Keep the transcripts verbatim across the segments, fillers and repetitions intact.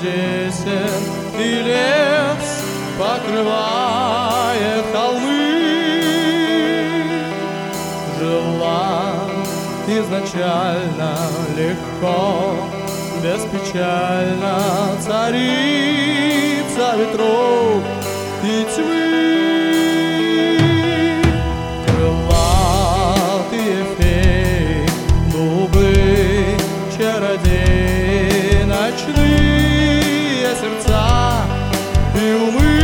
тесен, и лес покрывает холмы. Жила изначально легко, беспечально царица ветров и тьмы. Крылатые феи, дубы, чародеи, ночные сердца и умы.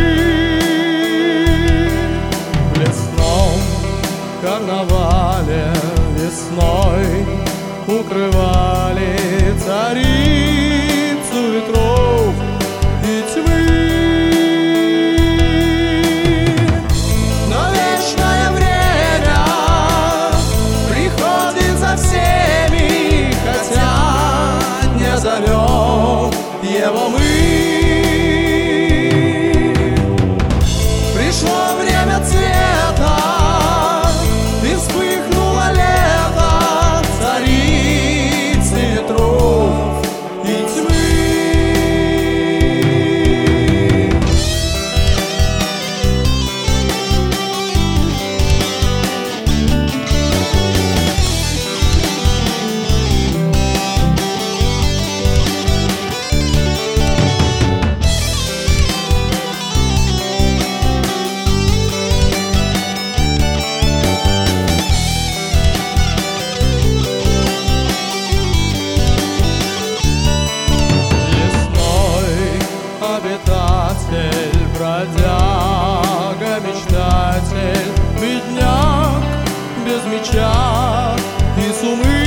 В лесном карнавале весной укрывали царицу ветров и тьмы. Но вечное время приходит за всеми, хотя не зовем его мы. Пришло время цвета, и вспыхнуло лето царицы ветров и тьмы. Обитатель, бродяга, мечтатель, бедняк без меча и сумы.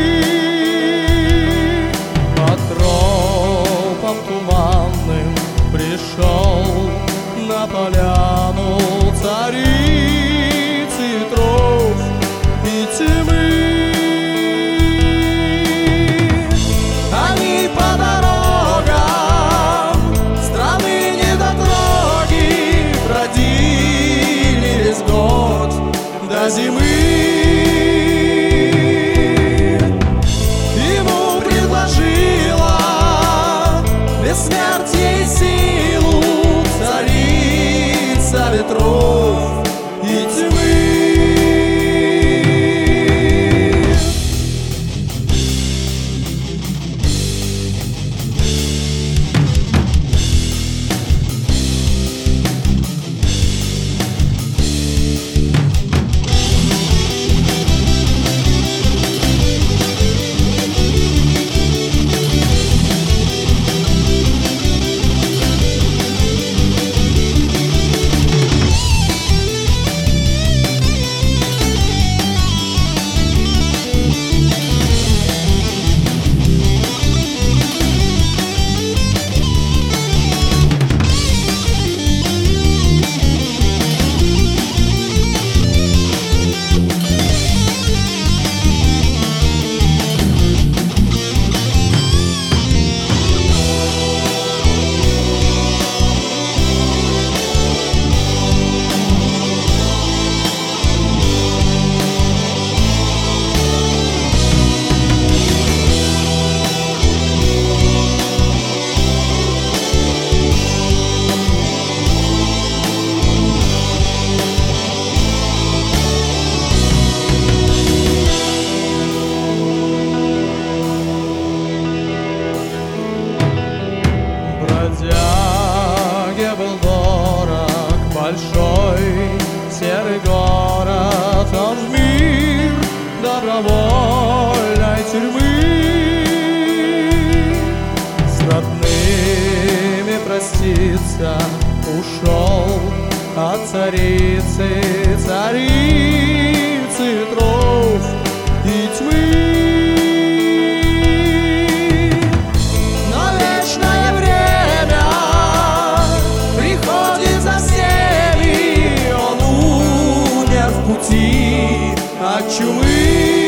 По тропам туманным пришел на поляну царицы ветров и тьмы. Они по дорогам страны недотроги бродили весь год до зимы. Ему предложила бессмертие и силу царица ветров и тьмы. Бродяге был дорог большой серый город, он в мир добровольной тюрьмы. С родными проститься ушел от царицы, царицы ветров и тьмы. Пути от чумы.